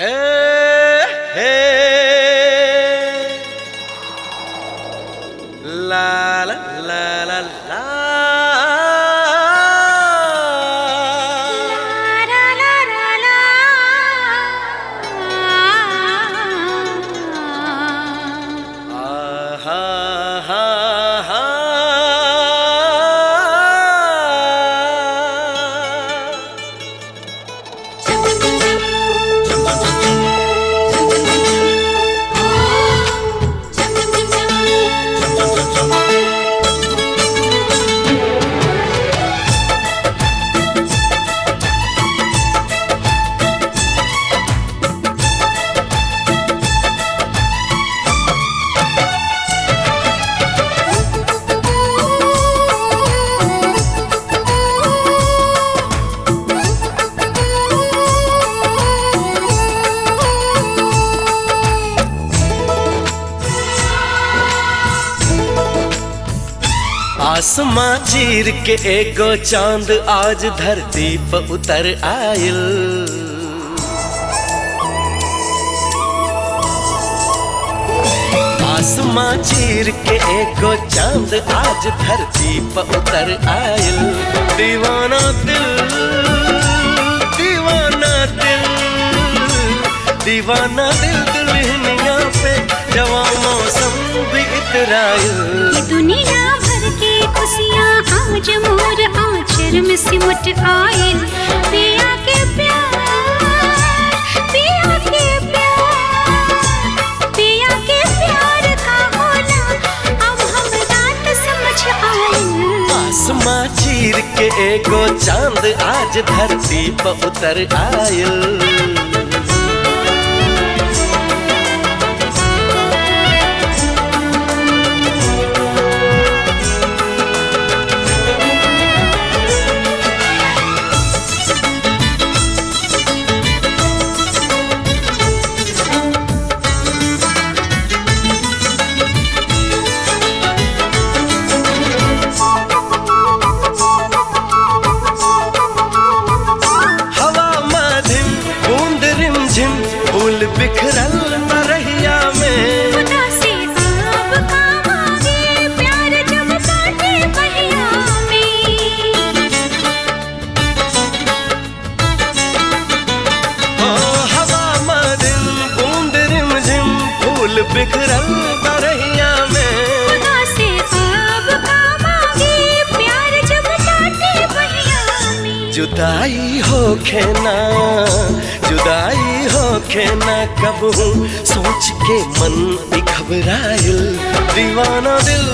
हे हे ला ला ला ला ला आसमां चीर के एगो चांद आज धरती पर उतर आयल। आसमां चीर के एगो चांद आज धरती पर उतर आयल। दीवाना दिल दीवाना दिल दीवाना दिल दुल्हनिया पे जवां मौसम भी इतरायल। ये दुनिया खुशियाँ आज मोर आँचल में सिमट आयल। पिया के प्यार पिया के प्यार पिया के प्यार का होना अब हम रात समझ आयल। आसमां चीर के एगो चांद आज धरती पर उतर आयल। फूल बिखरल मरहिया में खुदा से आप काम आगे प्यार जब बाटे बहिया में। ओ हवा मदिम बूंद रिमझिम फूल बिखरल मरहिया में। खुदा से आप काम आगे प्यार जब बाटे बहिया में। जुदाई होखे ना जुदाई होखे ना कबहू सोच के मन भी घबरायल। दीवाना दिल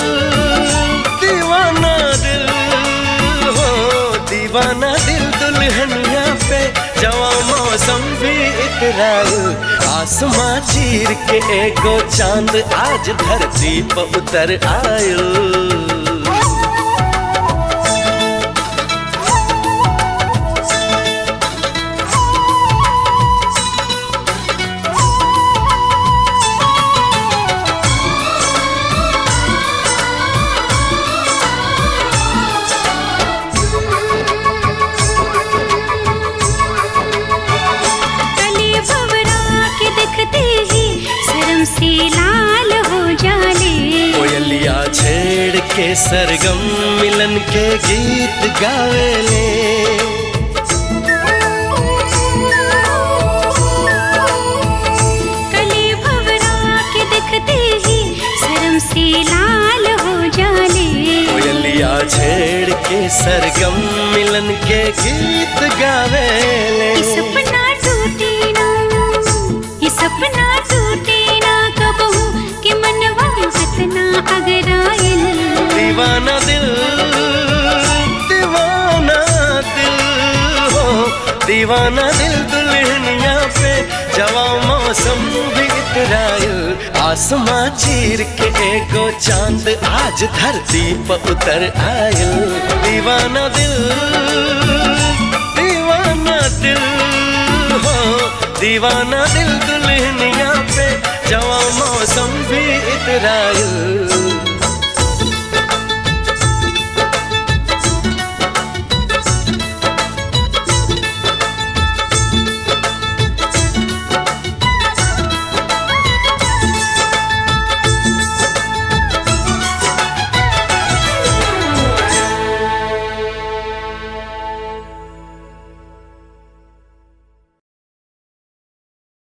दीवाना दिल हो दीवाना दिल दुल्हनिया पे जवां मौसम भी इतरायल। आसमां चीर के एगो चांद आज धरती पर उतर आयल। से लाल हो जाले कोयलिया छेड़ के सरगम मिलन के गीत गावेले। कली भवरा के देखते ही शर्म से लाल हो जाले। कोयलिया छेड़ के सरगम मिलन के गीत गावेले। ये सपना टूटे ना ये सपना टूटे कि मनवा कितना अगरायल। दीवाना दिल दीवाना दिल हो दीवाना दिल दुल्हनिया पे जवां मौसम भी इतरायल। आसमां चीर के एगो चांद आज धरती पर उतर आयल। दीवाना दिल दीवाना दिल हो दीवाना दिल दुल्हनिया पे जवां मौसम भी इतरायल।